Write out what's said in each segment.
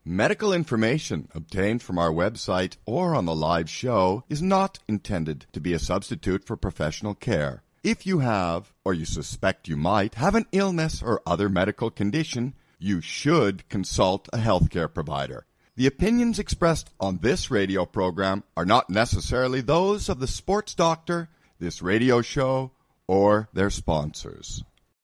Medical information obtained from our website or on the live show is not intended to be a substitute for professional care. If you have, or you suspect you might, have an illness or other medical condition, you should consult a healthcare provider. The opinions expressed on this radio program are not necessarily those of the sports doctor, this radio show, or their sponsors.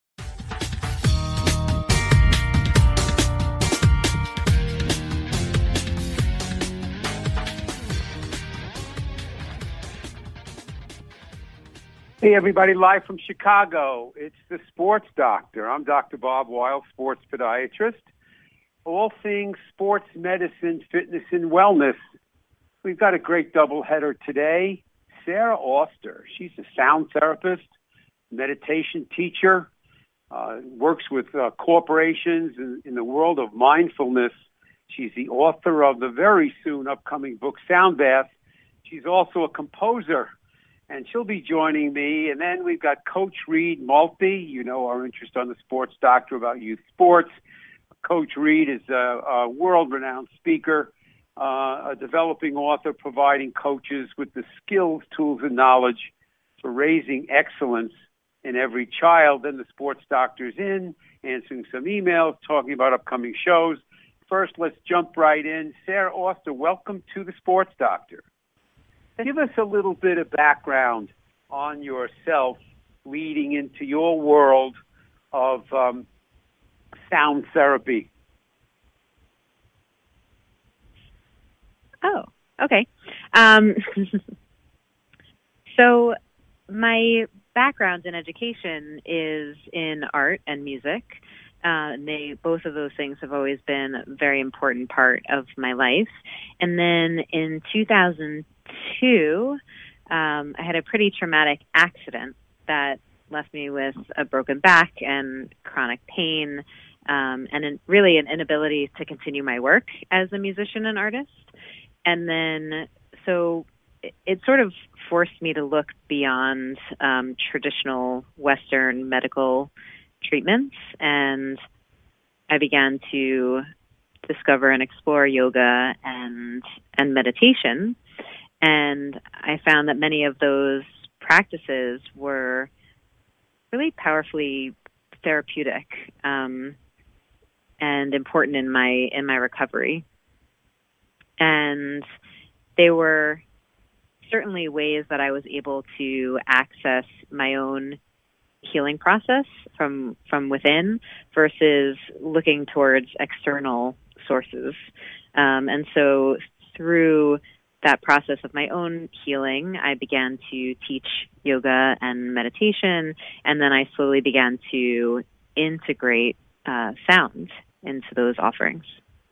Hey, everybody, live from Chicago. It's the Sports Doctor. I'm Dr. Bob Weil, sports podiatrist. All things sports medicine, fitness, and wellness. We've got a great doubleheader today. Sarah Oster. She's a sound therapist, meditation teacher, works with corporations in the world of mindfulness. She's the author of the very soon upcoming book, Sound Bath. She's also a composer. And she'll be joining me. And then we've got Coach Reed Maltby. You know our interest on the Sports Doctor about youth sports. Coach Reed is a world-renowned speaker, a developing author, providing coaches with the skills, tools, and knowledge for raising excellence in every child. Then the Sports Doctor's in, answering some emails, talking about upcoming shows. First, let's jump right in. Sarah Oster, welcome to the Sports Doctor. Give us a little bit of background on yourself leading into your world of sound therapy. Oh, okay. So my background in education is in art and music. Both of those things have always been a very important part of my life. And then in 2002, I had a pretty traumatic accident that left me with a broken back and chronic pain, and really an inability to continue my work as a musician and artist. And then, so it sort of forced me to look beyond traditional Western medical treatments, and I began to discover and explore yoga and meditation. And I found that many of those practices were really powerfully therapeutic and important in my recovery. And they were certainly ways that I was able to access my own healing process from within versus looking towards external sources. And so through that process of my own healing, I began to teach yoga and meditation, and then I slowly began to integrate sound into those offerings.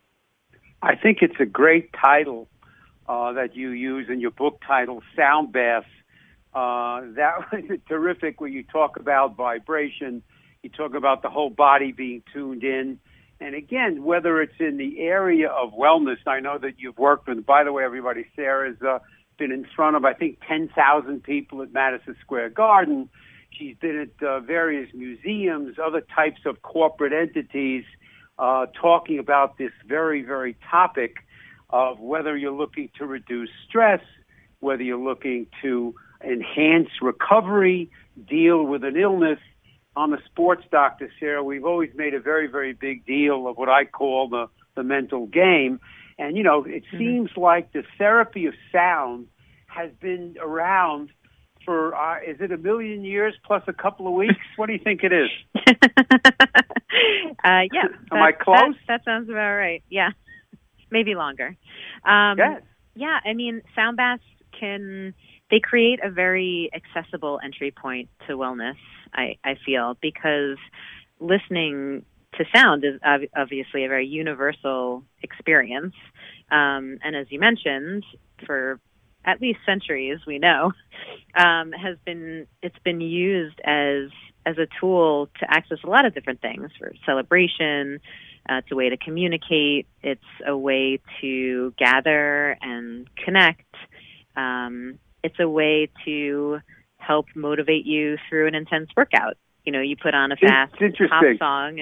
I think it's a great title that you use in your book title, Sound Bath. That was terrific when you talk about vibration, you talk about the whole body being tuned in. And again, whether it's in the area of wellness, I know that you've worked with, by the way, everybody, Sarah's been in front of, I think, 10,000 people at Madison Square Garden. She's been at various museums, other types of corporate entities, talking about this very, very topic of whether you're looking to reduce stress, whether you're looking to enhance recovery, deal with an illness. On the Sports Doctor, Sarah, we've always made a very, very big deal of what I call the mental game. And, you know, it seems like the therapy of sound has been around for, is it 1 million years plus a couple of weeks? What do you think it is? Yeah. Am I close? That sounds about right. Yeah. Maybe longer. Yes. Yeah, I mean, sound baths they create a very accessible entry point to wellness, I feel, because listening to sound is obviously a very universal experience. And as you mentioned, for at least centuries, we know, it's been used as a tool to access a lot of different things, for celebration. It's a way to communicate. It's a way to gather and connect. It's a way to help motivate you through an intense workout. You know, you put on a fast pop song and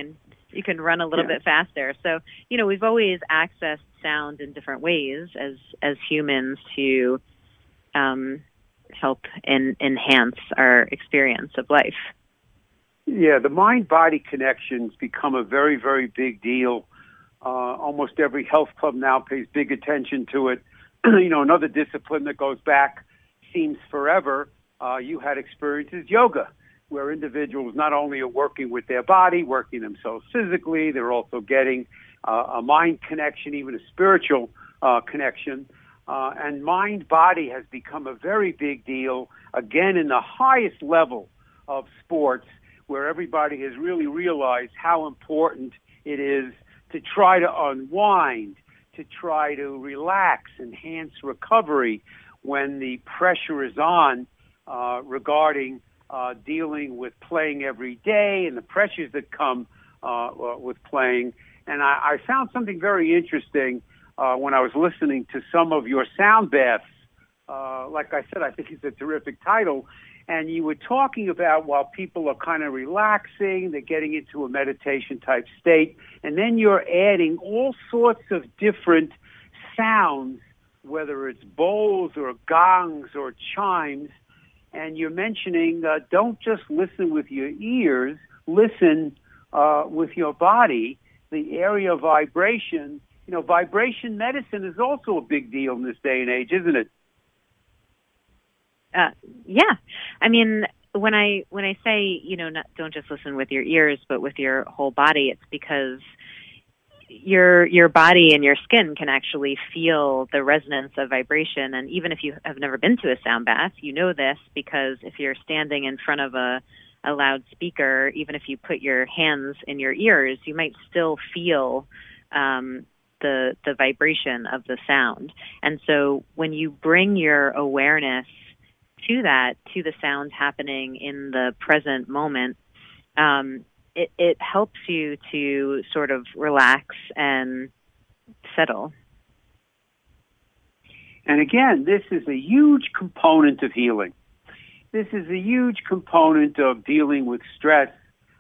You can run a little bit faster. So, we've always accessed sound in different ways as humans to help and enhance our experience of life. Yeah, the mind-body connections become a very, very big deal. Almost every health club now pays big attention to it. Another discipline that goes back, seems forever. You had experiences, yoga, where individuals not only are working with their body, working themselves physically, they're also getting a mind connection, even a spiritual connection. And mind-body has become a very big deal, again, in the highest level of sports, where everybody has really realized how important it is to try to unwind, to try to relax, enhance recovery when the pressure is on regarding dealing with playing every day and the pressures that come with playing. And I found something very interesting when I was listening to some of your sound baths. Like I said, I think it's a terrific title. And you were talking about while people are kind of relaxing, they're getting into a meditation type state, and then you're adding all sorts of different sounds, whether it's bowls or gongs or chimes, and you're mentioning don't just listen with your ears, listen with your body, the area of vibration. Vibration medicine is also a big deal in this day and age, isn't it? Yeah. I mean, when I say, don't just listen with your ears, but with your whole body, it's because your body and your skin can actually feel the resonance of vibration. And even if you have never been to a sound bath, you know this because if you're standing in front of a loudspeaker, even if you put your hands in your ears, you might still feel the vibration of the sound. And so when you bring your awareness to the sound happening in the present moment, it helps you to sort of relax and settle. And again, this is a huge component of healing. This is a huge component of dealing with stress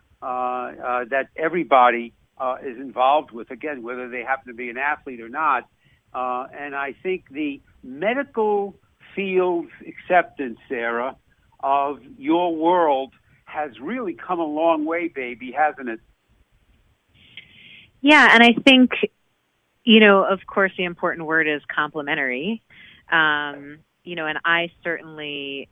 that everybody is involved with, again, whether they happen to be an athlete or not. And I think the medical field's acceptance, Sarah, of your world has really come a long way, baby, hasn't it? Yeah, and I think, of course, the important word is complementary. And I certainly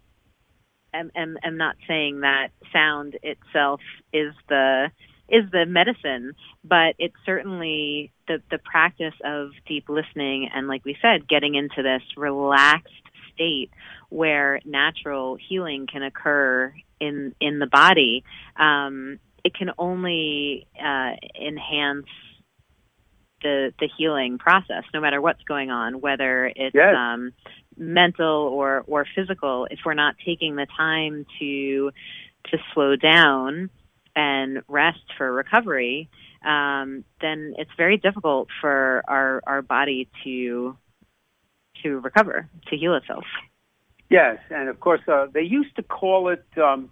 am not saying that sound itself is the medicine, but it's certainly the practice of deep listening and, like we said, getting into this relaxed state where natural healing can occur in the body. It can only enhance the healing process, no matter what's going on, whether it's mental or physical. If we're not taking the time to slow down and rest for recovery, then it's very difficult for our body to recover, to heal itself. Yes, and of course, they used to call it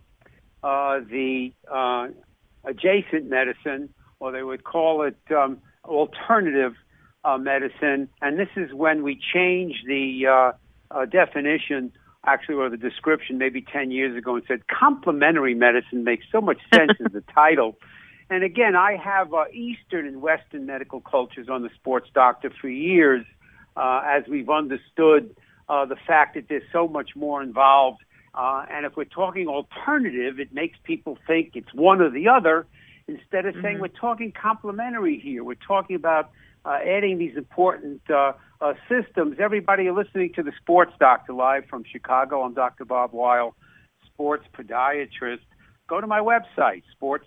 the adjacent medicine, or they would call it alternative medicine, and this is when we changed the definition, actually, or the description maybe 10 years ago, and said complementary medicine makes so much sense as the title. And again, I have Eastern and Western medical cultures on the Sports Doctor for years, as we've understood the fact that there's so much more involved. And if we're talking alternative, it makes people think it's one or the other, instead of saying we're talking complementary here. We're talking about adding these important systems. Everybody, you're listening to the Sports Doctor live from Chicago. I'm Dr. Bob Weil, sports podiatrist. Go to my website,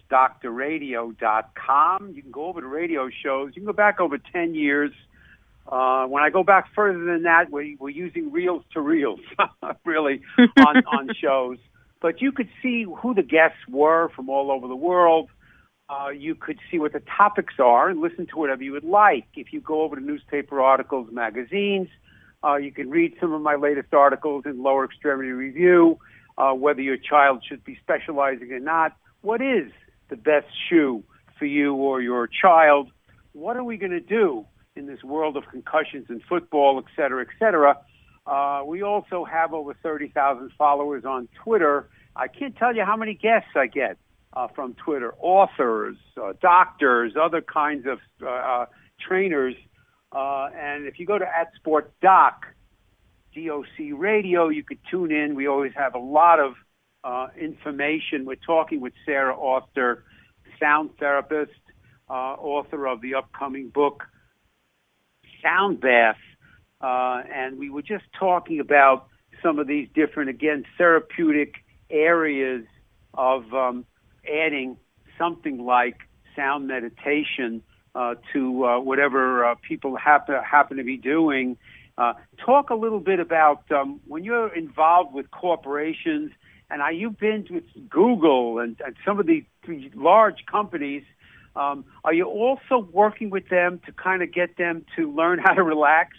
sportsdoctorradio.com. You can go over to radio shows. You can go back over 10 years. When I go back further than that, we're using reels to reels, really, on shows. But you could see who the guests were from all over the world. You could see what the topics are and listen to whatever you would like. If you go over to newspaper articles, magazines, you can read some of my latest articles in Lower Extremity Review, whether your child should be specializing or not. What is the best shoe for you or your child, what are we going to do in this world of concussions in football, et cetera, et cetera? We also have over 30,000 followers on Twitter. I can't tell you how many guests I get from Twitter, authors, doctors, other kinds of trainers. And if you go to @SportDoc, DOC Radio, you could tune in. We always have a lot of information. We're talking with Sarah Oster, sound therapist, author of the upcoming book, Sound Bath. And we were just talking about some of these different, again, therapeutic areas of adding something like sound meditation to whatever people happen to be doing. Talk a little bit about when you're involved with corporations, and you've been with Google and some of the large companies. Are you also working with them to kind of get them to learn how to relax?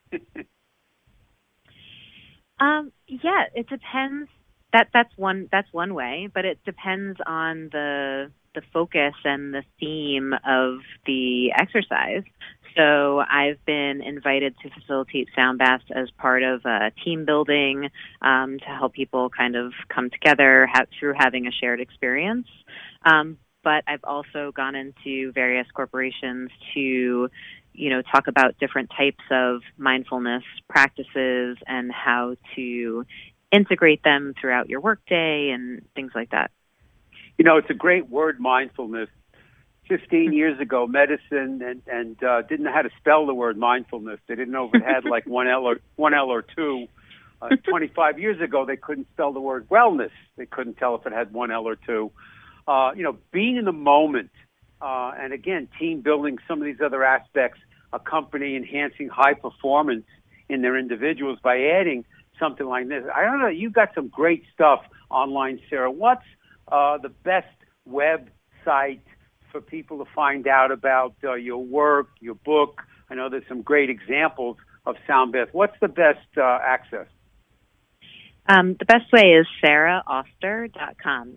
Yeah, it depends. That's one way, but it depends on the focus and the theme of the exercise. So I've been invited to facilitate sound baths as part of team building to help people kind of come together through having a shared experience. But I've also gone into various corporations to, talk about different types of mindfulness practices and how to integrate them throughout your workday and things like that. It's a great word, mindfulness. 15 years ago, medicine and didn't know how to spell the word mindfulness. They didn't know if it had like one L or two. 25 years ago, they couldn't spell the word wellness. They couldn't tell if it had one L or two. Being in the moment, and again, team building, some of these other aspects, a company enhancing high performance in their individuals by adding something like this. I don't know. You've got some great stuff online, Sarah. What's the best website for people to find out about your work, your book? I know there's some great examples of sound bath. What's the best access? The best way is sarahuster.com,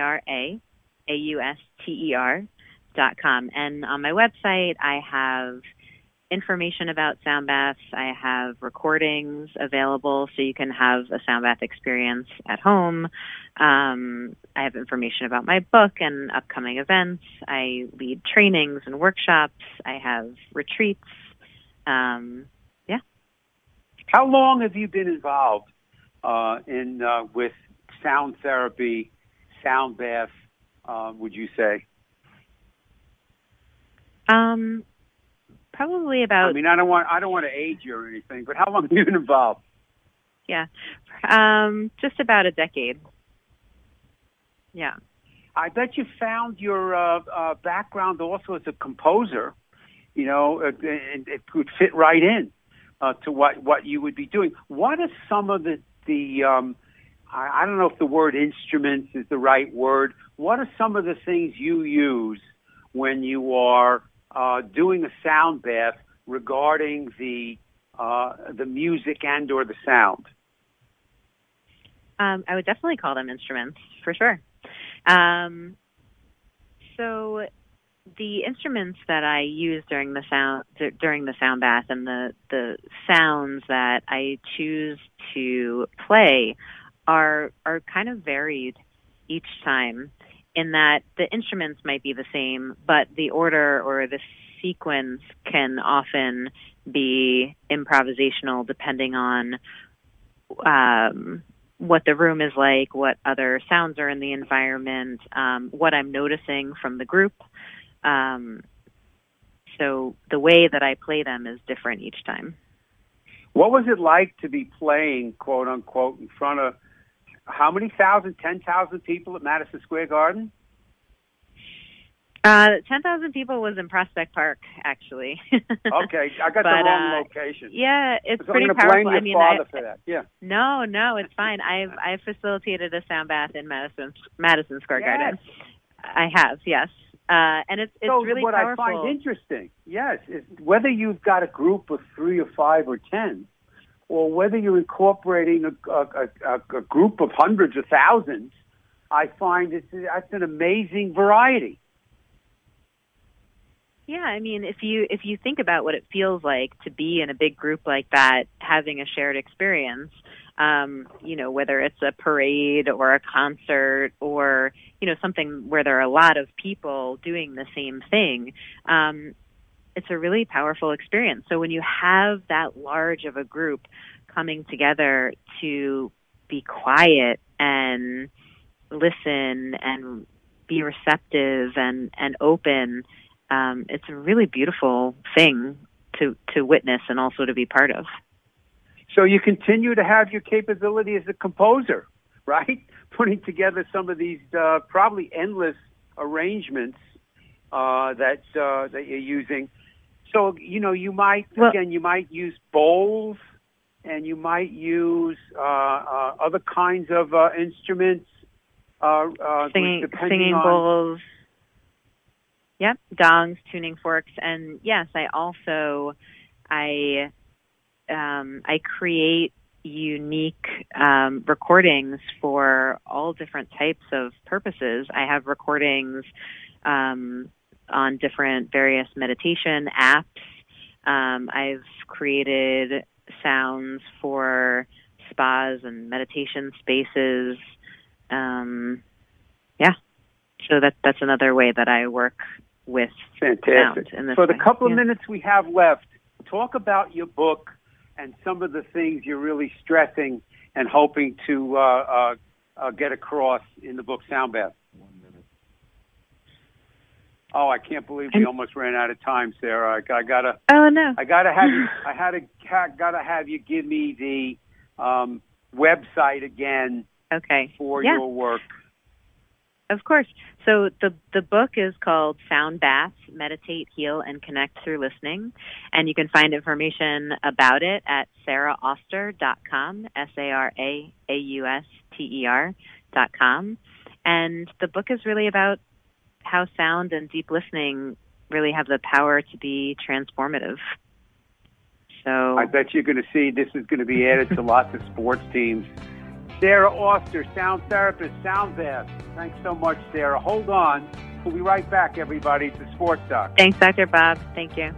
SARAAUSTER.com. And on my website, I have information about sound baths. I have recordings available so you can have a sound bath experience at home. I have information about my book and upcoming events. I lead trainings and workshops. I have retreats. Yeah. How long have you been involved with sound therapy, sound bath, would you say? Probably about. I mean, I don't want to age you or anything, but how long have you been involved? Yeah, just about a decade. Yeah. I bet you found your background also as a composer. It could fit right in to what you would be doing. What are some of the I don't know if the word instruments is the right word. What are some of the things you use when you are doing a sound bath regarding the music and or the sound? I would definitely call them instruments for sure. So the instruments that I use during the sound bath and the sounds that I choose to play are kind of varied each time, in that the instruments might be the same, but the order or the sequence can often be improvisational depending on what the room is like, what other sounds are in the environment, what I'm noticing from the group. So the way that I play them is different each time. What was it like to be playing, quote unquote, in front of how many thousand, 10,000 people at Madison Square Garden? 10,000 people was in Prospect Park, actually. Okay, I got the wrong location. Yeah, it's so pretty I'm powerful. Blame your father for that. Yeah. No, it's fine. I've facilitated a sound bath in Madison Square Garden. I have, yes. And it's really what powerful. I find interesting, yes, is whether you've got a group of 3 or 5 or 10, or whether you're incorporating a group of hundreds of thousands, I find that's an amazing variety. Yeah, I mean, if you think about what it feels like to be in a big group like that, having a shared experience, whether it's a parade or a concert or, something where there are a lot of people doing the same thing, it's a really powerful experience. So when you have that large of a group coming together to be quiet and listen and be receptive and open, it's a really beautiful thing to witness and also to be part of. So you continue to have your capability as a composer, right? Putting together some of these probably endless arrangements that you're using. So, you might use bowls, and you might use other kinds of instruments. Singing bowls. Yep, gongs, tuning forks, and yes, I create unique recordings for all different types of purposes. I have recordings on different various meditation apps. I've created sounds for spas and meditation spaces. So that's another way that I work with Fantastic. sound in this For the way. couple of minutes we have left, talk about your book and some of the things you're really stressing and hoping to get across in the book Sound Bath. 1 minute. Oh, I can't believe we almost ran out of time, Sarah. I gotta. Oh no! I gotta have you. Gotta have you give me the website again. Okay. For your work. Of course. So the book is called Sound Bath, Meditate, Heal, and Connect Through Listening. And you can find information about it at sarahauster.com, SARAAUSTER.com. And the book is really about how sound and deep listening really have the power to be transformative. So I bet you're going to see this is going to be added to lots of sports teams. Sarah Auster, sound therapist, Sound Bath. Thanks so much, Sarah. Hold on. We'll be right back, everybody, to Sports Doc. Thanks, Dr. Bob. Thank you.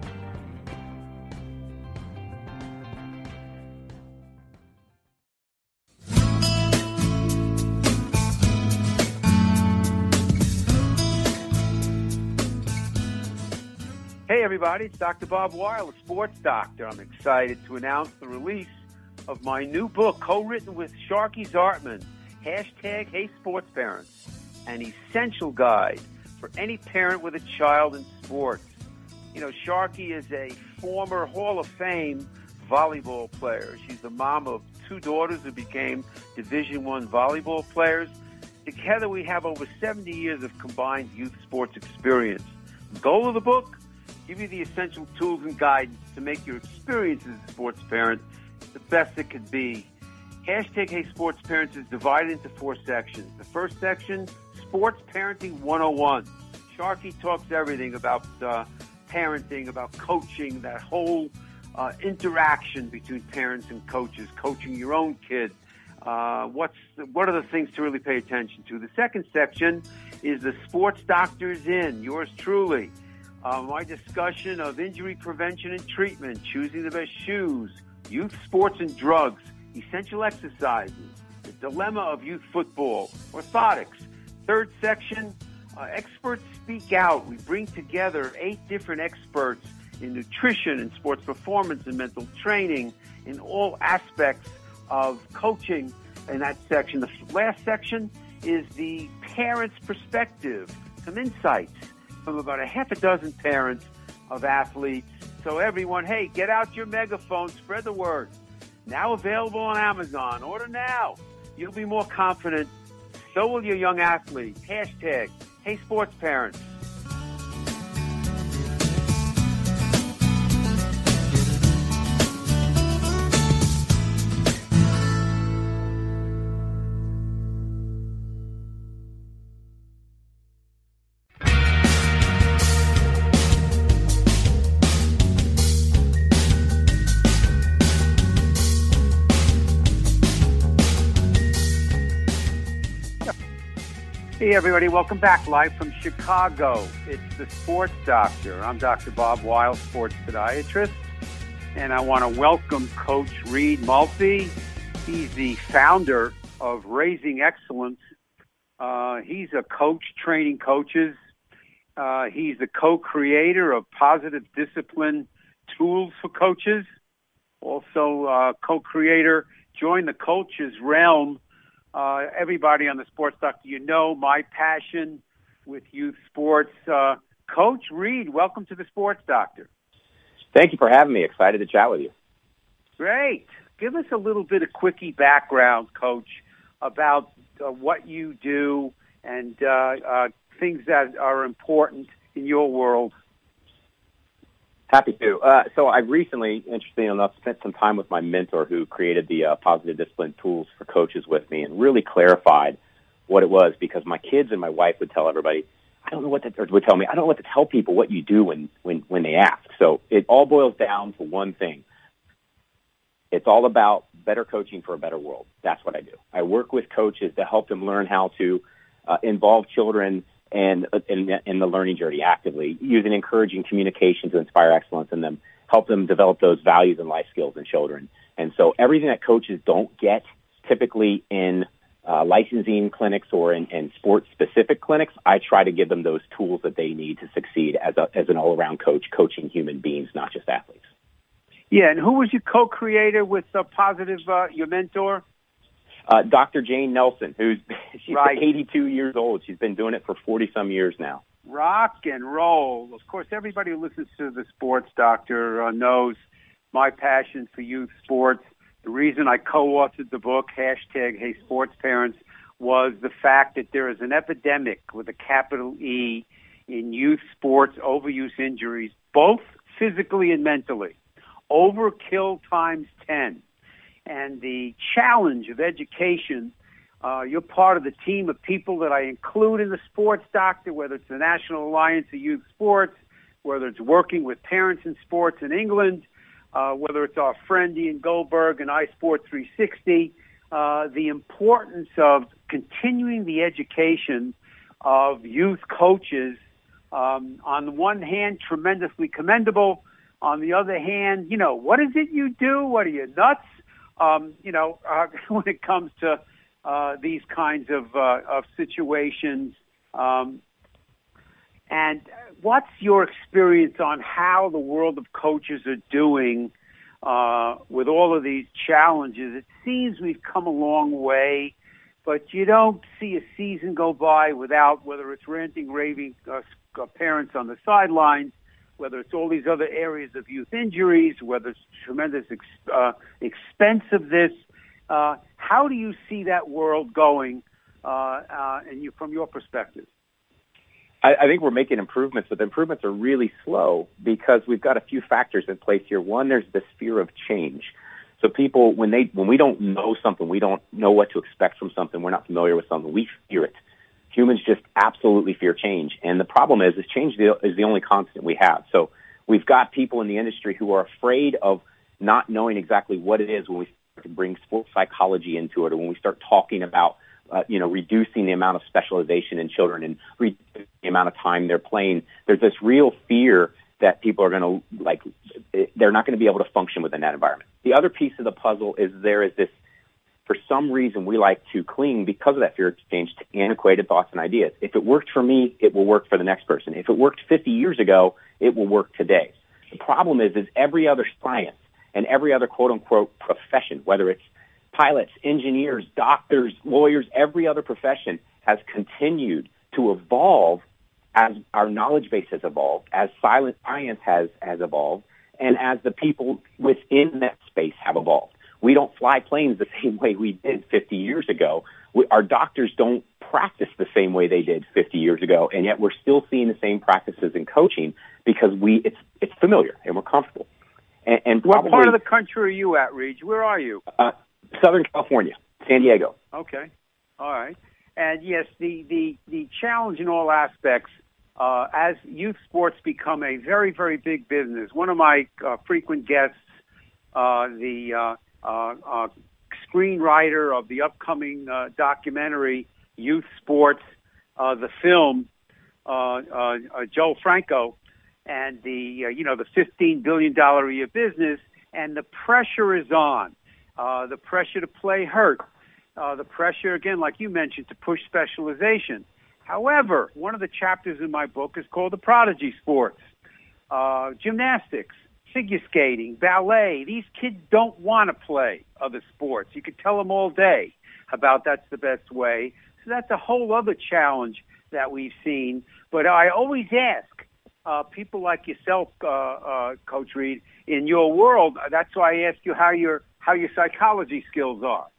Hey, everybody. It's Dr. Bob Weil, a sports doctor. I'm excited to announce the release of my new book, co-written with Sharky Zartman, hashtag Hey Sports Parents, an essential guide for any parent with a child in sports. Sharky is a former Hall of Fame volleyball player. She's the mom of 2 daughters who became Division I volleyball players. Together we have over 70 years of combined youth sports experience. The goal of the book? Give you the essential tools and guidance to make your experience as a sports parent the best it could be. Hashtag Hey Sports Parents is divided into 4 sections. The first section, Sports Parenting 101. Sharky talks everything about parenting, about coaching, that whole interaction between parents and coaches, coaching your own kid. What are the things to really pay attention to? The second section is the Sports Doctor's In, yours truly. My discussion of injury prevention and treatment, choosing the best shoes, youth sports and drugs, essential exercises, the dilemma of youth football, orthotics. Third section, experts speak out. We bring together 8 different experts in nutrition and sports performance and mental training in all aspects of coaching in that section. The last section is the parent's perspective, some insights from about a half a dozen parents of athletes. So everyone, hey, get out your megaphone, spread the word. Now available on Amazon. Order now. You'll be more confident. So will your young athletes. Hashtag Hey Sports Parents. Hey, everybody. Welcome back live from Chicago. It's the Sports Doctor. I'm Dr. Bob Weil, sports podiatrist, and I want to welcome Coach Reed Mulphy. He's the founder of Raising Excellence. He's a coach training coaches. He's the co-creator of Positive Discipline Tools for Coaches. Also, co-creator, Join the Coaches Realm. Everybody on the Sports Doctor, you know my passion with youth sports. Coach Reed, welcome to the Sports Doctor. Thank you for having me. Excited to chat with you. Great. Give us a little bit of quickie background, Coach, about what you do and things that are important in your world. Happy to. So I recently, interestingly enough, spent some time with my mentor who created the Positive Discipline Tools for Coaches with me and really clarified what it was, because my kids and my wife would tell everybody, I don't know what to tell people what you do when they ask. So it all boils down to one thing. It's all about better coaching for a better world. That's what I do. I work with coaches to help them learn how to involve children and in the learning journey actively, using encouraging communication to inspire excellence in them, help them develop those values and life skills in children. And so everything that coaches don't get typically in licensing clinics or in sports-specific clinics, I try to give them those tools that they need to succeed as an all-around coach, coaching human beings, not just athletes. Yeah, and who was your co-creator with Positive, your mentor? Dr. Jane Nelson, she's right. 82 years old. She's been doing it for 40-some years now. Rock and roll. Of course, everybody who listens to the Sports Doctor knows my passion for youth sports. The reason I co-authored the book, #HeySportsParents, was the fact that there is an epidemic with a capital E in youth sports overuse injuries, both physically and mentally. Overkill times 10. And the challenge of education, you're part of the team of people that I include in the Sports Doctor, whether it's the National Alliance of Youth Sports, whether it's working with parents in sports in England, whether it's our friend Ian Goldberg and iSport 360, the importance of continuing the education of youth coaches, on the one hand, tremendously commendable. On the other hand, what is it you do? What are you, nuts? When it comes to these kinds of situations. And what's your experience on how the world of coaches are doing with all of these challenges? It seems we've come a long way, but you don't see a season go by without, whether it's ranting, raving parents on the sidelines, whether it's all these other areas of youth injuries, whether it's tremendous expense of this. How do you see that world going from your perspective? I think we're making improvements, but the improvements are really slow because we've got a few factors in place here. One, there's this fear of change. So people, when we don't know something, we don't know what to expect from something, we're not familiar with something, we fear it. Humans just absolutely fear change. And the problem is change is the only constant we have. So we've got people in the industry who are afraid of not knowing exactly what it is when we start to bring sports psychology into it, or when we start talking about, reducing the amount of specialization in children and reducing the amount of time they're playing. There's this real fear that people are going to, they're not going to be able to function within that environment. The other piece of the puzzle is there is this, for some reason, we like to cling, because of that fear of change, to antiquated thoughts and ideas. If it worked for me, it will work for the next person. If it worked 50 years ago, it will work today. The problem is every other science and every other quote-unquote profession, whether it's pilots, engineers, doctors, lawyers, every other profession has continued to evolve as our knowledge base has evolved, as science has evolved, and as the people within that space have evolved. We don't fly planes the same way we did 50 years ago. Our doctors don't practice the same way they did 50 years ago, and yet we're still seeing the same practices in coaching because it's familiar and we're comfortable. And what part of the country are you at, Reed? Where are you? Southern California, San Diego. Okay, all right. And yes, the challenge in all aspects, as youth sports become a very, very big business. One of my frequent guests, the screenwriter of the upcoming documentary Youth Sports, the film Joe Franco and the $15 billion a year business, and the pressure is on. The pressure to play hurt. The pressure, again, like you mentioned, to push specialization. However, one of the chapters in my book is called the prodigy sports. Gymnastics, figure skating, ballet. These kids don't want to play other sports. You could tell them all day about that's the best way. So that's a whole other challenge that we've seen. But I always ask people like yourself, Coach Reed, in your world. That's why I ask you how your psychology skills are.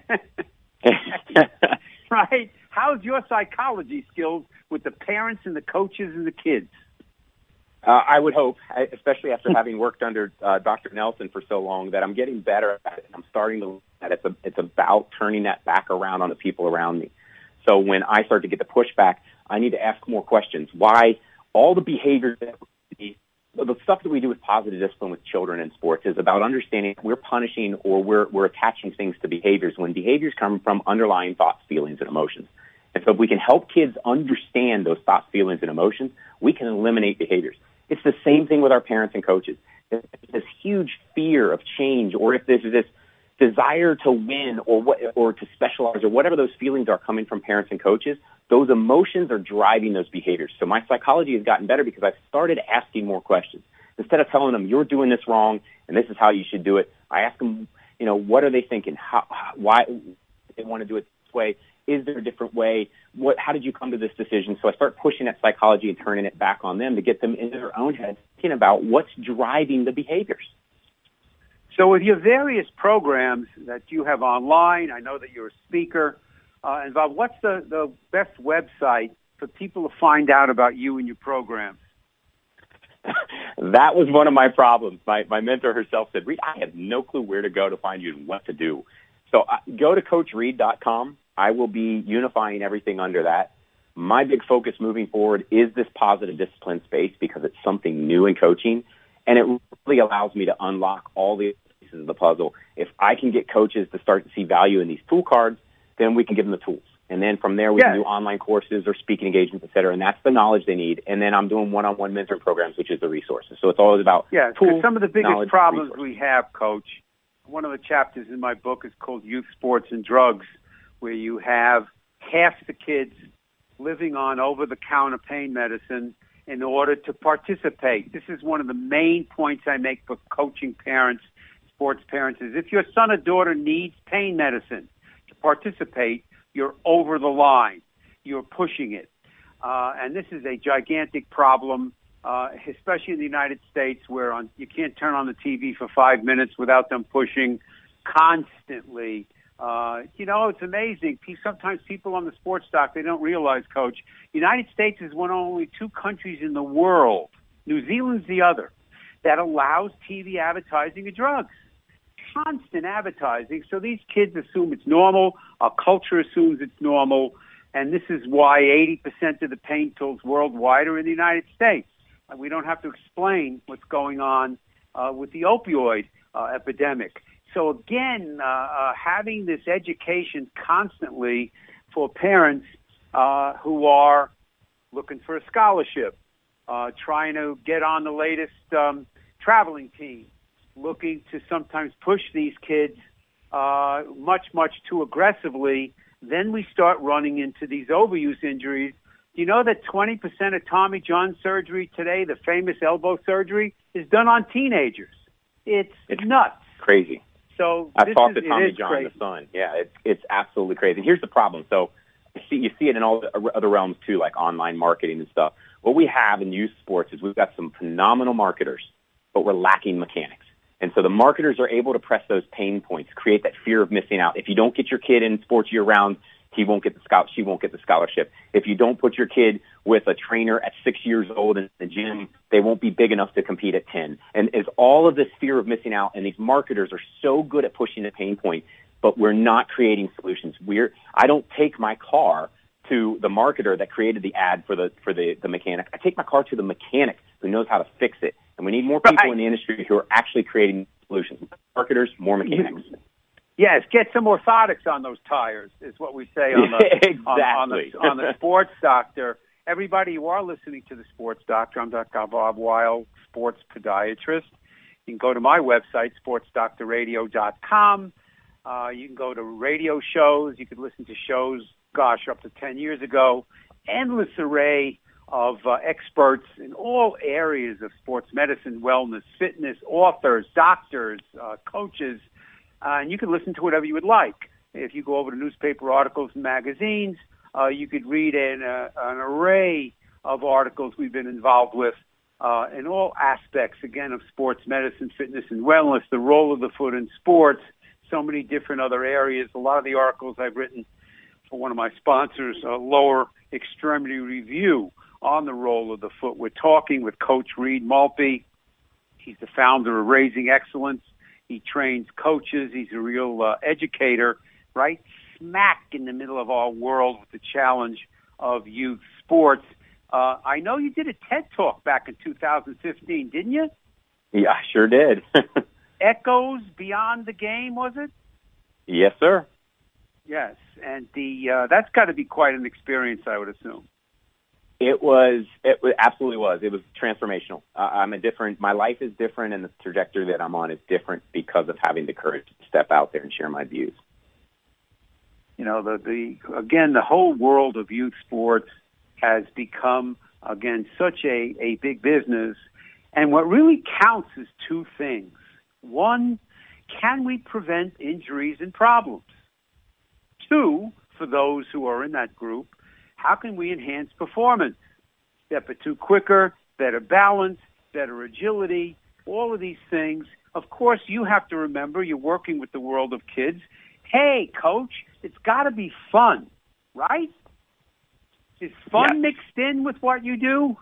Right? How's your psychology skills with the parents and the coaches and the kids? I would hope, especially after having worked under Dr. Nelson for so long, that I'm getting better at it. I'm starting to learn that it's about turning that back around on the people around me. So when I start to get the pushback, I need to ask more questions. Why all the behaviors that the stuff that we do with positive discipline with children in sports is about understanding we're punishing or we're attaching things to behaviors when behaviors come from underlying thoughts, feelings, and emotions. And so if we can help kids understand those thoughts, feelings, and emotions, we can eliminate behaviors. It's the same thing with our parents and coaches. If this huge fear of change, or if there's this desire to win or to specialize or whatever those feelings are coming from parents and coaches, those emotions are driving those behaviors. So my psychology has gotten better because I've started asking more questions. Instead of telling them, you're doing this wrong and this is how you should do it, I ask them, what are they thinking? Why they want to do it this way? Is there a different way? How did you come to this decision? So I start pushing that psychology and turning it back on them to get them into their own heads, thinking about what's driving the behaviors. So with your various programs that you have online, I know that you're a speaker, and Bob, what's the best website for people to find out about you and your programs? That was one of my problems. My mentor herself said, Reed, I have no clue where to go to find you and what to do. So go to CoachReed.com. I will be unifying everything under that. My big focus moving forward is this positive discipline space because it's something new in coaching, and it really allows me to unlock all the pieces of the puzzle. If I can get coaches to start to see value in these tool cards, then we can give them the tools. And then from there, we can do online courses or speaking engagements, et cetera, and that's the knowledge they need. And then I'm doing one-on-one mentoring programs, which is the resources. So it's all about tools, some of the biggest problems resources we have, Coach, one of the chapters in my book is called Youth Sports and Drugs, where you have half the kids living on over-the-counter pain medicine in order to participate. This is one of the main points I make for coaching parents, sports parents, is if your son or daughter needs pain medicine to participate, you're over the line. You're pushing it. And this is a gigantic problem, especially in the United States, where you can't turn on the TV for 5 minutes without them pushing constantly. It's amazing. Sometimes people on the sports doc, they don't realize, Coach, the United States is one of only 2 countries in the world, New Zealand's the other, that allows TV advertising of drugs. Constant advertising. So these kids assume it's normal. Our culture assumes it's normal. And this is why 80% of the pain pills worldwide are in the United States. We don't have to explain what's going on with the opioid epidemic. So again, having this education constantly for parents who are looking for a scholarship, trying to get on the latest traveling team, looking to sometimes push these kids much, much too aggressively, then we start running into these overuse injuries. Do you know that 20% of Tommy John surgery today, the famous elbow surgery, is done on teenagers? It's nuts. Crazy. So I've talked to Tommy John, the son. Yeah, it's absolutely crazy. And here's the problem. So you see it in all the other realms too, like online marketing and stuff. What we have in youth sports is we've got some phenomenal marketers, but we're lacking mechanics. And so the marketers are able to press those pain points, create that fear of missing out. If you don't get your kid in sports year-round, she won't get the scholarship. If you don't put your kid with a trainer at 6 years old in the gym, they won't be big enough to compete at 10. And it's all of this fear of missing out, and these marketers are so good at pushing the pain point, but we're not creating solutions. I don't take my car to the marketer that created the ad for the mechanic. I take my car to the mechanic who knows how to fix it. And we need more people in the industry who are actually creating solutions. Marketers, more mechanics. Yes, get some orthotics on those tires is what we say on the exactly. on the Sports Doctor. Everybody, you are listening to the Sports Doctor. I'm Dr. Bob Weil, sports podiatrist. You can go to my website, sportsdoctorradio.com. You can go to radio shows. You could listen to shows, up to 10 years ago. Endless array of experts in all areas of sports medicine, wellness, fitness, authors, doctors, coaches. And you can listen to whatever you would like. If you go over to newspaper articles and magazines, you could read an array of articles we've been involved with in all aspects, again, of sports medicine, fitness, and wellness, the role of the foot in sports, so many different other areas. A lot of the articles I've written for one of my sponsors, Lower Extremity Review, on the role of the foot. We're talking with Coach Reed Maltby. He's the founder of Raising Excellence. He trains coaches. He's a real educator, right smack in the middle of our world with the challenge of youth sports. I know you did a TED Talk back in 2015, didn't you? Yeah, I sure did. Echoes Beyond the Game, was it? Yes, sir. Yes, and that's got to be quite an experience, I would assume. It absolutely was. It was transformational. My life is different, and the trajectory that I'm on is different because of having the courage to step out there and share my views. You know, the whole world of youth sports has become, again, such a big business. And what really counts is two things. One, can we prevent injuries and problems? Two, for those who are in that group, how can we enhance performance? Step or two quicker, better balance, better agility, all of these things. Of course, you have to remember you're working with the world of kids. Hey, coach, it's got to be fun, right? Is fun mixed in with what you do?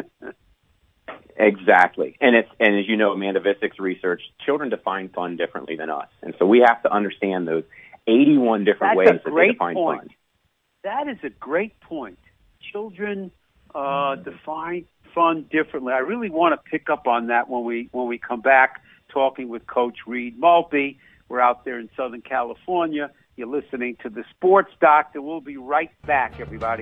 Exactly. And as you know, Amanda Visick's research, children define fun differently than us. And so we have to understand those 81 different ways that they define fun. That is a great point. Children define fun differently. I really want to pick up on that when we come back talking with Coach Reed Maltby. We're out there in Southern California. You're listening to the Sports Doctor. We'll be right back, everybody.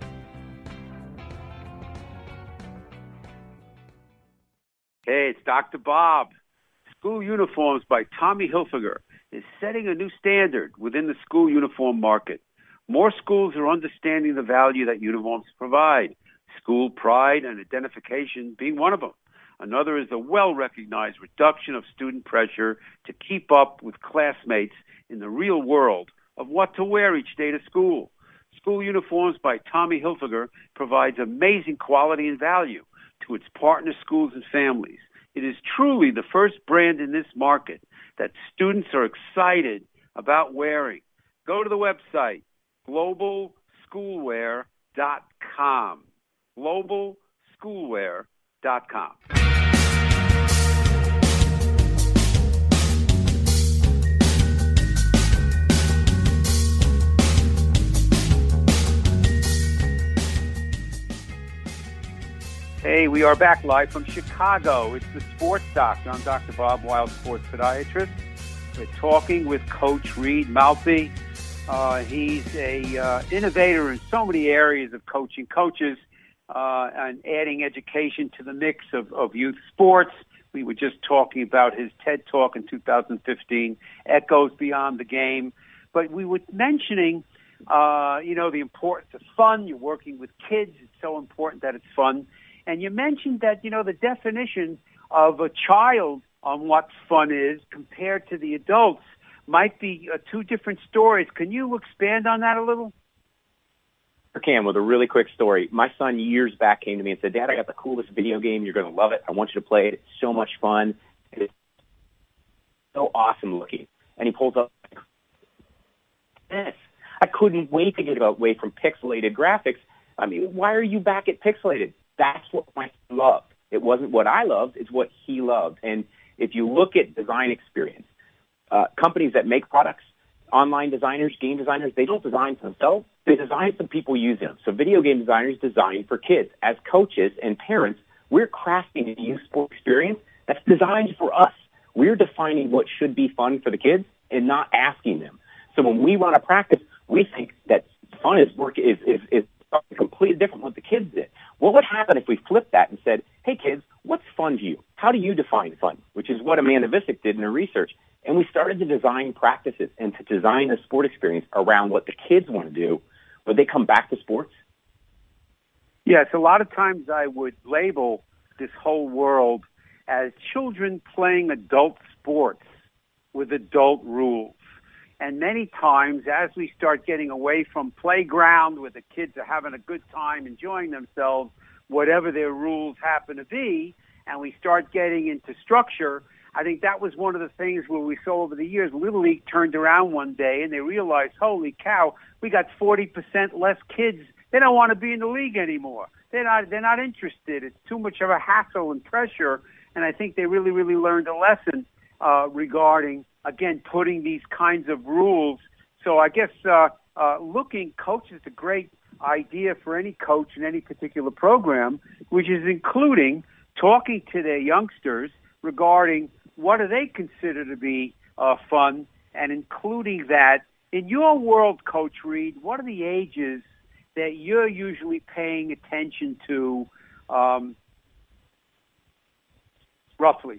Hey, it's Dr. Bob. School Uniforms by Tommy Hilfiger is setting a new standard within the school uniform market. More schools are understanding the value that uniforms provide, school pride and identification being one of them. Another is the well-recognized reduction of student pressure to keep up with classmates in the real world of what to wear each day to school. School Uniforms by Tommy Hilfiger provides amazing quality and value to its partner schools and families. It is truly the first brand in this market that students are excited about wearing. Go to the website, globalschoolwear.com. globalschoolwear.com. Hey, we are back live from Chicago. It's the Sports Doctor. I'm Dr. Bob Weil, sports podiatrist. We're talking with Coach Reed Maltby. He's a innovator in so many areas of coaching coaches and adding education to the mix of youth sports. We were just talking about his TED Talk in 2015, Echoes Beyond the Game. But we were mentioning, the importance of fun. You're working with kids. It's so important that it's fun. And you mentioned that, the definition of a child on what fun is compared to the adults might be two different stories. Can you expand on that a little? I can, with a really quick story. My son years back came to me and said, Dad, I got the coolest video game. You're going to love it. I want you to play it. It's so much fun. It's so awesome looking. And he pulls up this. I couldn't wait to get away from pixelated graphics. I mean, why are you back at pixelated? That's what my son loved. It wasn't what I loved. It's what he loved. And if you look at design experience, companies that make products, online designers, game designers, they don't design for themselves. They design for people using them. So video game designers design for kids. As coaches and parents, we're crafting a youth sport experience that's designed for us. We're defining what should be fun for the kids, and not asking them. So when we run a practice, we think that fun is something completely different from what the kids did. What would happen if we flipped that and said, hey, kids, what's fun to you? How do you define fun? Which is what Amanda Visick did in her research. And we started to design practices and to design a sport experience around what the kids want to do. Would they come back to sports? Yes, a lot of times I would label this whole world as children playing adult sports with adult rules. And many times, as we start getting away from playground where the kids are having a good time, enjoying themselves, whatever their rules happen to be, and we start getting into structure, I think that was one of the things where we saw over the years, Little League turned around one day and they realized, holy cow, we got 40% less kids. They don't want to be in the league anymore. They're not interested. It's too much of a hassle and pressure. And I think they really, really learned a lesson regarding, again, putting these kinds of rules. So I guess coach is a great idea for any coach in any particular program, which is including talking to their youngsters regarding what do they consider to be fun, and including that. In your world, Coach Reed, what are the ages that you're usually paying attention to, roughly?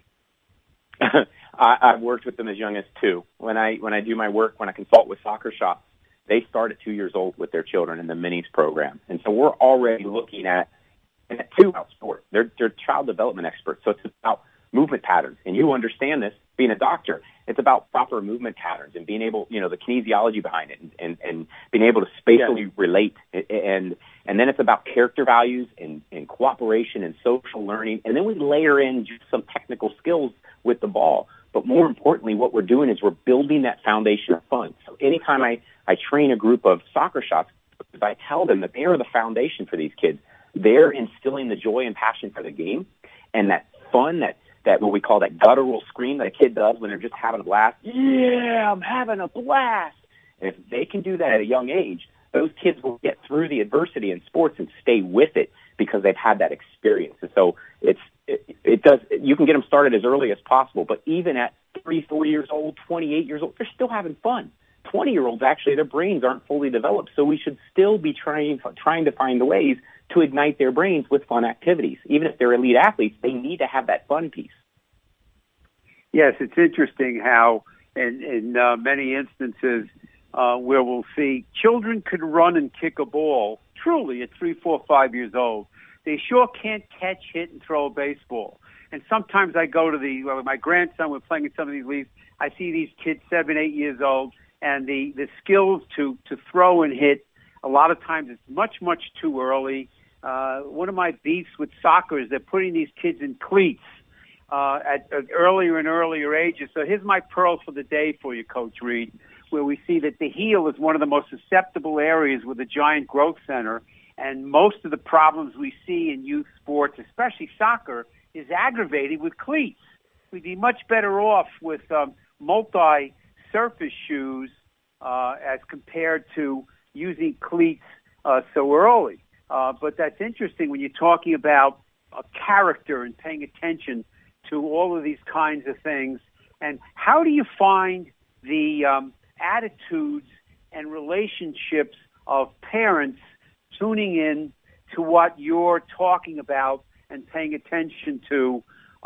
I've worked with them as young as 2. When I do my work, when I consult with soccer shops, they start at 2 years old with their children in the Minis program. And so we're already looking at 2 about sport. They're child development experts. So it's about movement patterns. And you understand this, being a doctor. It's about proper movement patterns and being able, the kinesiology behind it and being able to spatially relate. And then it's about character values and cooperation and social learning. And then we layer in just some technical skills with the ball. But more importantly, what we're doing is we're building that foundation of fun. So anytime I train a group of soccer shots, I tell them that they are the foundation for these kids. They're instilling the joy and passion for the game, and that fun, that what we call that guttural scream that a kid does when they're just having a blast. Yeah, I'm having a blast. And if they can do that at a young age, those kids will get through the adversity in sports and stay with it because they've had that experience. And so it does. You can get them started as early as possible, but even at 3, 4 years old, 28 years old, they're still having fun. 20-year-olds, actually, their brains aren't fully developed, so we should still be trying to find the ways to ignite their brains with fun activities. Even if they're elite athletes, they need to have that fun piece. Yes, it's interesting how in many instances where we'll see children could run and kick a ball, truly at 3, 4, 5 years old. They sure can't catch, hit, and throw a baseball. And sometimes I go to my grandson, we're playing in some of these leagues, I see these kids 7, 8 years old, and the skills to throw and hit, a lot of times it's much, much too early. One of my beefs with soccer is they're putting these kids in cleats at earlier and earlier ages. So here's my pearl for the day for you, Coach Reed, where we see that the heel is one of the most susceptible areas with a giant growth center, and most of the problems we see in youth sports, especially soccer, is aggravated with cleats. We'd be much better off with multi-surface shoes as compared to using cleats so early. But that's interesting when you're talking about character and paying attention to all of these kinds of things. And how do you find the attitudes and relationships of parents tuning in to what you're talking about and paying attention to?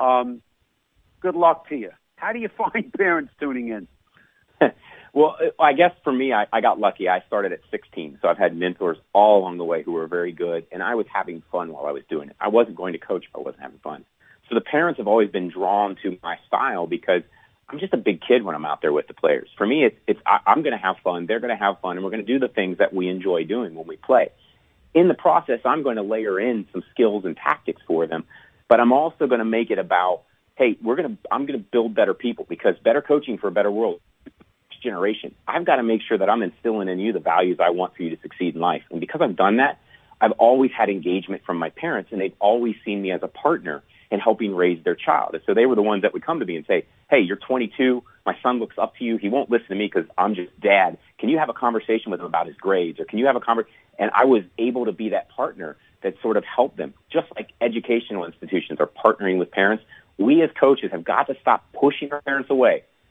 Good luck to you. How do you find parents tuning in? Well, I guess for me, I got lucky. I started at 16, so I've had mentors all along the way who were very good, and I was having fun while I was doing it. I wasn't going to coach if I wasn't having fun. So the parents have always been drawn to my style because I'm just a big kid when I'm out there with the players. For me, I'm going to have fun, they're going to have fun, and we're going to do the things that we enjoy doing when we play. In the process, I'm going to layer in some skills and tactics for them, but I'm also going to make it about, hey, I'm going to build better people, because better coaching for a better world generation. I've got to make sure that I'm instilling in you the values I want for you to succeed in life. And because I've done that, I've always had engagement from my parents, and they've always seen me as a partner in helping raise their child. And so they were the ones that would come to me and say, hey, you're 22. My son looks up to you. He won't listen to me because I'm just dad. Can you have a conversation with him about his grades? Or can you have a conversation? And I was able to be that partner that sort of helped them. Just like educational institutions are partnering with parents, we as coaches have got to stop pushing our parents away.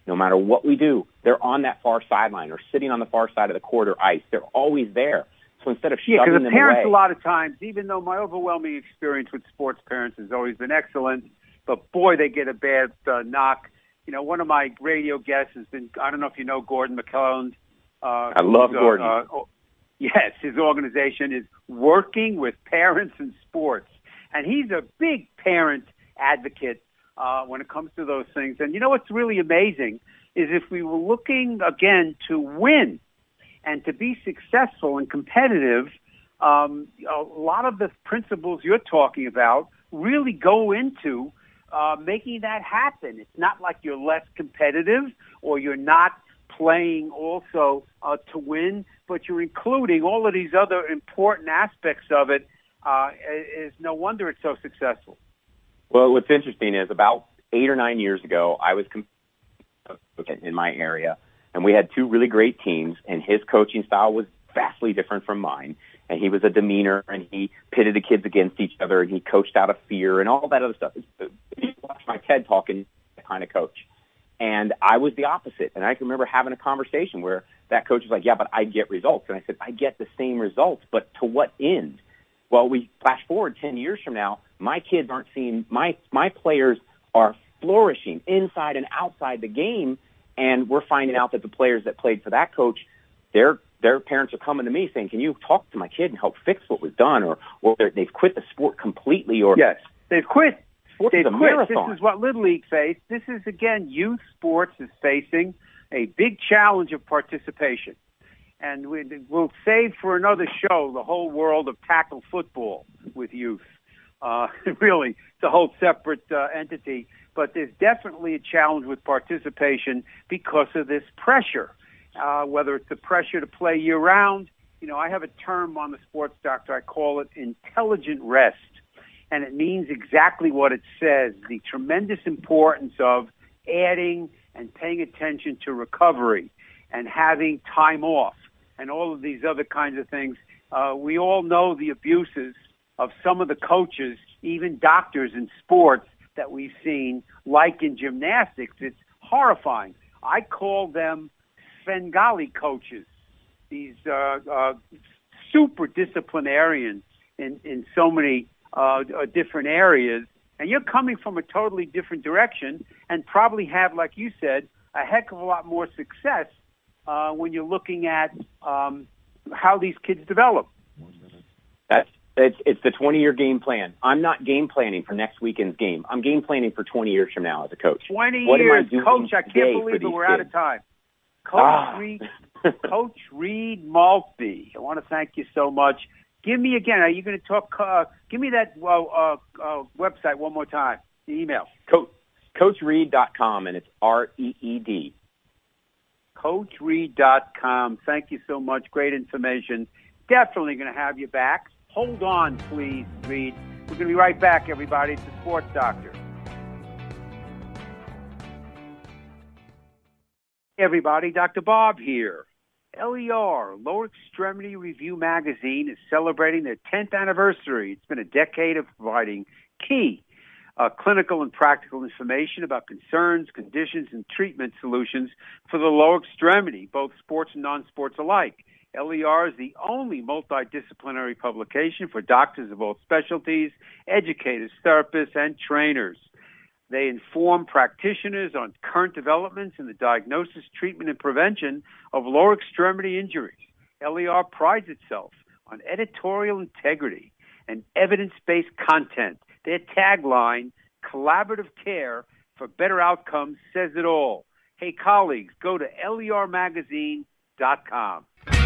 no matter what we do, they're on that far sideline or sitting on the far side of the court or ice. They're always there. So instead of shoving them away. Because the parents, a lot of times, even though my overwhelming experience with sports parents has always been excellent, but boy, they get a bad knock. You know, one of my radio guests has been, I don't know if you know Gordon McClelland. I love Gordon. Yes, his organization is Working with Parents in Sports. And he's a big parent advocate when it comes to those things. And you know what's really amazing is if we were looking, again, to win and to be successful and competitive, a lot of the principles you're talking about really go into making that happen. It's not like you're less competitive or you're not playing also to win, but you're including all of these other important aspects of it. Is no wonder it's so successful. Well, what's interesting is about 8 or 9 years ago, I was in my area, and we had two really great teams, and his coaching style was vastly different from mine. And he was a demeanor, and he pitted the kids against each other, and he coached out of fear and all that other stuff. You watch my TED Talk and that kind of coach. And I was the opposite. And I can remember having a conversation where that coach was like, yeah, but I get results. And I said, I get the same results, but to what end? Well, we flash forward 10 years from now, my kids aren't seeing, my players are flourishing inside and outside the game, and we're finding out that the players that played for that coach, their parents are coming to me saying, can you talk to my kid and help fix what was done, or they've quit the sport completely, or... Yes, they've quit. They've quit. Marathon. This is what Little League faced. This is, again, youth sports is facing a big challenge of participation. And we'll save for another show the whole world of tackle football with youth. Really, it's a whole separate entity. But there's definitely a challenge with participation because of this pressure, whether it's the pressure to play year-round. You know, I have a term on the Sports Doctor. I call it intelligent rest. And it means exactly what it says, the tremendous importance of adding and paying attention to recovery and having time off and all of these other kinds of things. We all know the abuses of some of the coaches, even doctors in sports that we've seen, like in gymnastics. It's horrifying. I call them Svengali coaches, these super disciplinarians in so many different areas. And you're coming from a totally different direction and probably have, like you said, a heck of a lot more success when you're looking at how these kids develop. It's the 20-year game plan. I'm not game planning for next weekend's game. I'm game planning for 20 years from now as a coach. 20 years, Coach, I can't believe it. We're out of time. Coach Reed Maltby, I want to thank you so much. Give me again, are you going to talk, give me that website one more time, the email. CoachReed.com, and it's REED. CoachReed.com. Thank you so much. Great information. Definitely going to have you back. Hold on, please, Reed. We're going to be right back, everybody. It's the Sports Doctor. Hey, everybody. Dr. Bob here. LER, Lower Extremity Review Magazine, is celebrating their 10th anniversary. It's been a decade of providing key clinical and practical information about concerns, conditions, and treatment solutions for the lower extremity, both sports and non-sports alike. LER is the only multidisciplinary publication for doctors of all specialties, educators, therapists, and trainers. They inform practitioners on current developments in the diagnosis, treatment, and prevention of lower extremity injuries. LER prides itself on editorial integrity and evidence-based content. Their tagline, collaborative care for better outcomes, says it all. Hey, colleagues, go to lermagazine.com.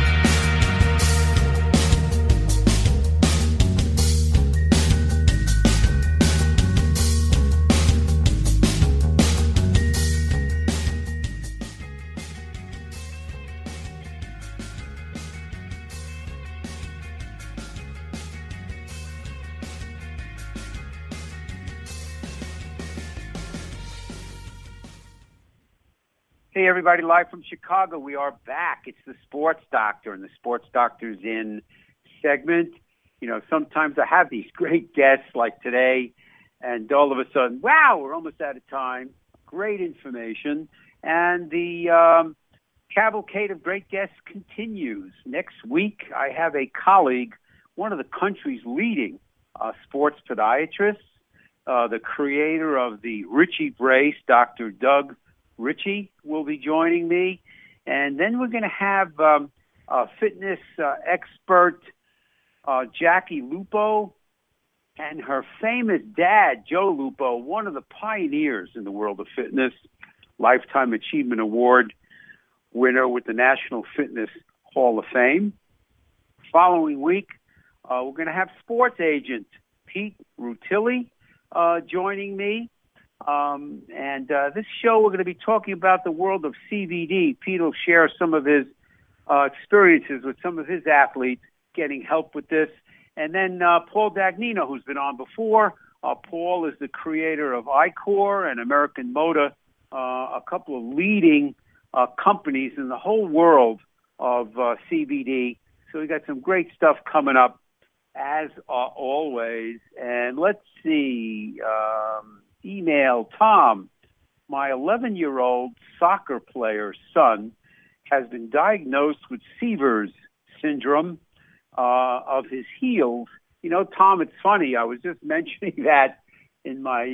Hey, everybody, live from Chicago. We are back. It's the Sports Doctor, and the Sports Doctor's In segment. You know, sometimes I have these great guests like today, and all of a sudden, wow, we're almost out of time. Great information. And the cavalcade of great guests continues. Next week, I have a colleague, one of the country's leading sports podiatrists, the creator of the Ritchie Brace, Dr. Doug Ritchie, will be joining me. And then we're going to have fitness expert Jackie Lupo and her famous dad, Joe Lupo, one of the pioneers in the world of fitness, Lifetime Achievement Award winner with the National Fitness Hall of Fame. Following week, we're going to have sports agent Pete Rutilli joining me. And this show, we're going to be talking about the world of CBD. Pete will share some of his experiences with some of his athletes getting help with this. And then Paul Dagnino, who's been on before. Paul is the creator of iCore and American Moda, a couple of leading companies in the whole world of CBD. So we got some great stuff coming up, as always. And let's see, email Tom. My 11-year-old soccer player son has been diagnosed with Sever's syndrome of his heels. You know, Tom, it's funny. I was just mentioning that in my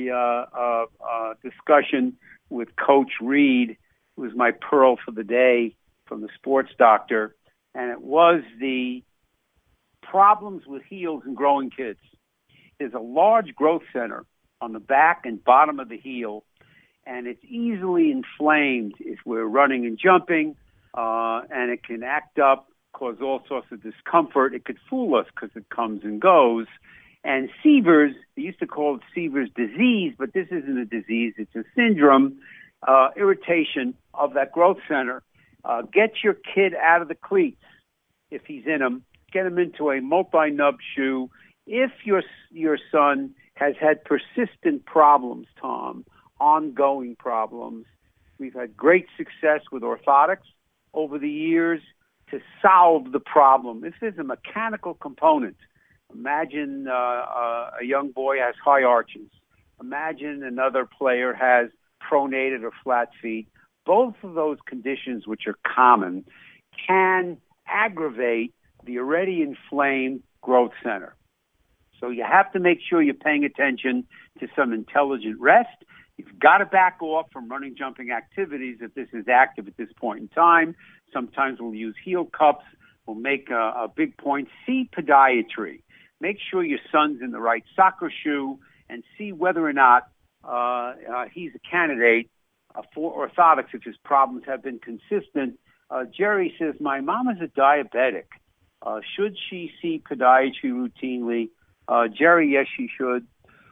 discussion with Coach Reed. It was my pearl for the day from the sports doctor, and it was the problems with heels in growing kids. There's a large growth center on the back and bottom of the heel, and it's easily inflamed if we're running and jumping, and it can act up, cause all sorts of discomfort. It could fool us because it comes and goes. And Sever's, they used to call it Sever's disease, but this isn't a disease. It's a syndrome, irritation of that growth center. Get your kid out of the cleats if he's in them. Get him into a multi-nub shoe. If your son has had persistent problems, Tom, ongoing problems, we've had great success with orthotics over the years to solve the problem. If there's a mechanical component, imagine a young boy has high arches. Imagine another player has pronated or flat feet. Both of those conditions, which are common, can aggravate the already inflamed growth center. So you have to make sure you're paying attention to some intelligent rest. You've got to back off from running, jumping activities if this is active at this point in time. Sometimes we'll use heel cups. We'll make a big point. See podiatry. Make sure your son's in the right soccer shoe and see whether or not he's a candidate for orthotics if his problems have been consistent. Jerry says, my mom is a diabetic. Should she see podiatry routinely? Jerry, yes, she should.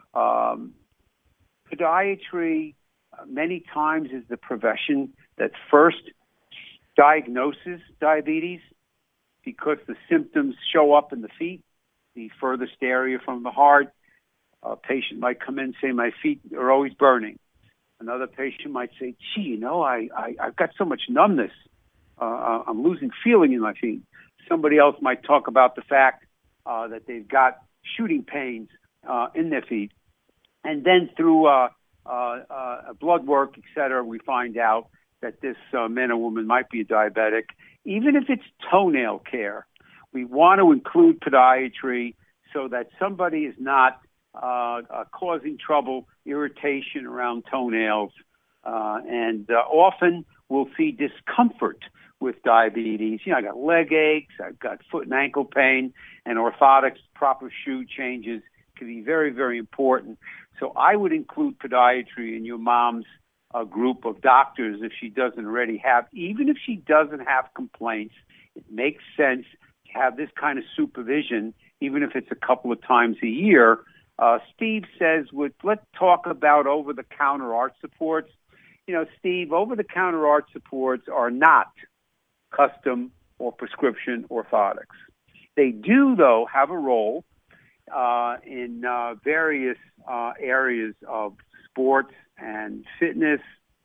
Podiatry many times is the profession that first diagnoses diabetes because the symptoms show up in the feet, the furthest area from the heart. A patient might come in and say, my feet are always burning. Another patient might say, gee, you know, I've got so much numbness. I'm losing feeling in my feet. Somebody else might talk about the fact that they've got shooting pains in their feet. And then through blood work, et cetera, we find out that this man or woman might be a diabetic. Even if it's toenail care, we want to include podiatry so that somebody is not causing trouble, irritation around toenails. And often we'll see discomfort with diabetes. You know, I got leg aches, I've got foot and ankle pain, and orthotics, proper shoe changes can be very, very important. So I would include podiatry in your mom's group of doctors if she doesn't already have. Even if she doesn't have complaints, it makes sense to have this kind of supervision, even if it's a couple of times a year. Steve says, let's talk about over-the-counter arch supports. You know, Steve, over-the-counter arch supports are not custom or prescription orthotics. They do, though, have a role in various areas of sports and fitness.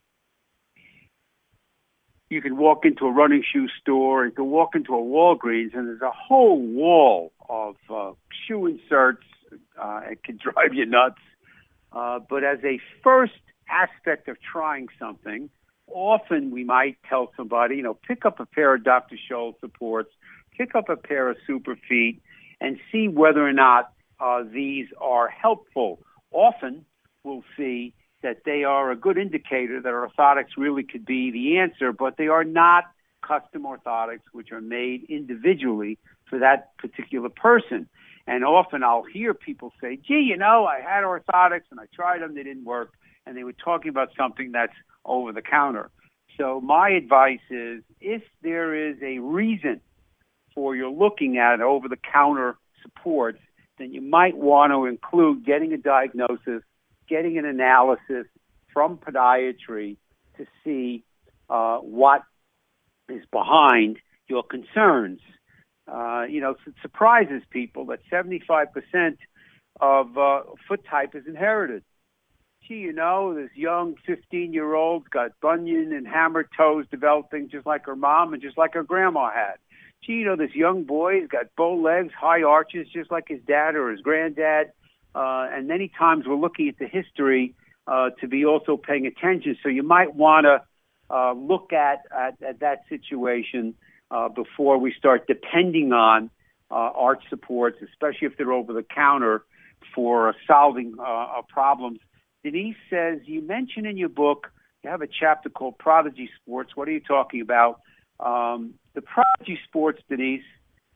You can walk into a running shoe store, you can walk into a Walgreens, and there's a whole wall of shoe inserts. It can drive you nuts. But as a first aspect of trying something, often we might tell somebody, pick up a pair of Dr. Scholl supports, pick up a pair of Superfeet, and see whether or not these are helpful. Often we'll see that they are a good indicator that orthotics really could be the answer, but they are not custom orthotics which are made individually for that particular person. And often I'll hear people say, gee, I had orthotics and I tried them, they didn't work, and they were talking about something that's over the counter. So my advice is, if there is a reason for you're looking at over-the-counter supports, then you might want to include getting a diagnosis, getting an analysis from podiatry to see what is behind your concerns. It surprises people that 75% of foot type is inherited. Gee, this young 15-year-old got bunion and hammer toes developing just like her mom and just like her grandma had. Gee, this young boy's got bow legs, high arches, just like his dad or his granddad. And many times we're looking at the history to be also paying attention. So you might want to look at that situation before we start depending on arch supports, especially if they're over the counter, for solving problems. Denise says, you mentioned in your book, you have a chapter called Prodigy Sports. What are you talking about? The prodigy sports, Denise,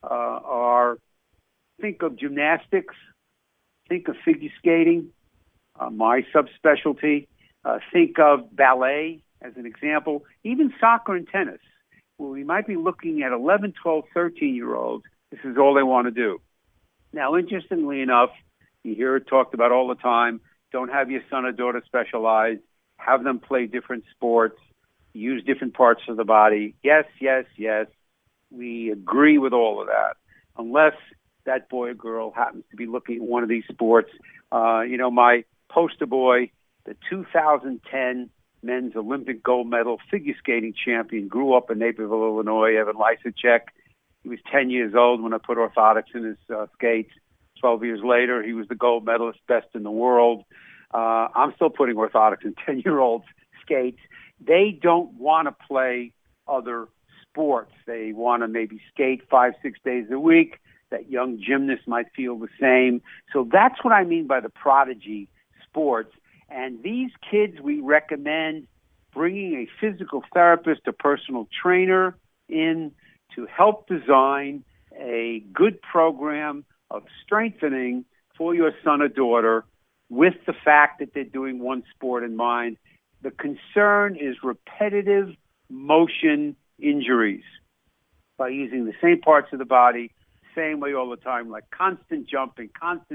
are, think of gymnastics, think of figure skating, my subspecialty, think of ballet as an example, even soccer and tennis, where we might be looking at 11, 12, 13-year-olds. This is all they want to do. Now, interestingly enough, you hear it talked about all the time. Don't have your son or daughter specialize. Have them play different sports. Use different parts of the body. Yes, yes, yes. We agree with all of that, unless that boy or girl happens to be looking at one of these sports. My poster boy, the 2010 men's Olympic gold medal figure skating champion, grew up in Naperville, Illinois, Evan Lysacek. He was 10 years old when I put orthotics in his skates. 12 years later, he was the gold medalist, best in the world. I'm still putting orthotics in 10-year-olds' skates. They don't want to play other sports. They want to maybe skate 5-6 days a week. That young gymnast might feel the same. So that's what I mean by the prodigy sports. And these kids, we recommend bringing a physical therapist, a personal trainer in to help design a good program of strengthening for your son or daughter with the fact that they're doing one sport in mind. The concern is repetitive motion injuries by using the same parts of the body, same way all the time, like constant jumping,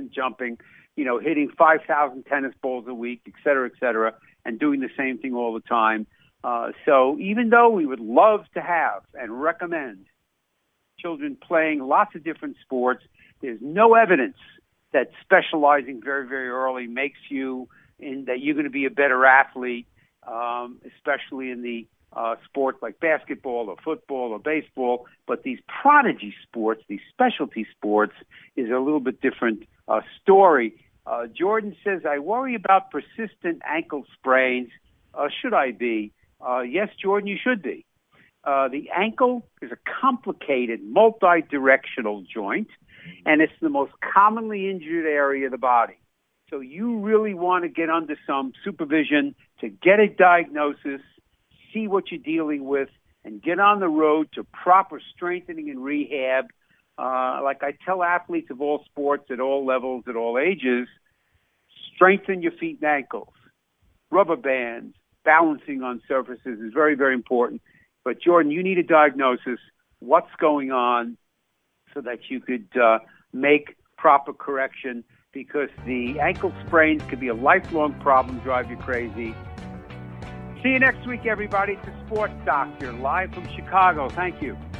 hitting 5,000 tennis balls a week, et cetera, and doing the same thing all the time. So even though we would love to have and recommend children playing lots of different sports, there's no evidence that specializing very, very early makes you that you're going to be a better athlete, especially in the sports like basketball or football or baseball. But these prodigy sports, these specialty sports, is a little bit different story. Jordan says, I worry about persistent ankle sprains. Should I be? Yes, Jordan, you should be. The ankle is a complicated, multi-directional joint, and it's the most commonly injured area of the body. So you really want to get under some supervision to get a diagnosis, see what you're dealing with, and get on the road to proper strengthening and rehab. Like I tell athletes of all sports at all levels, at all ages, strengthen your feet and ankles. Rubber bands, balancing on surfaces is very, very important. But Jordan, you need a diagnosis. What's going on so that you could make proper correction, because the ankle sprains could be a lifelong problem, drive you crazy. See you next week, everybody. It's the Sports Doctor, live from Chicago. Thank you.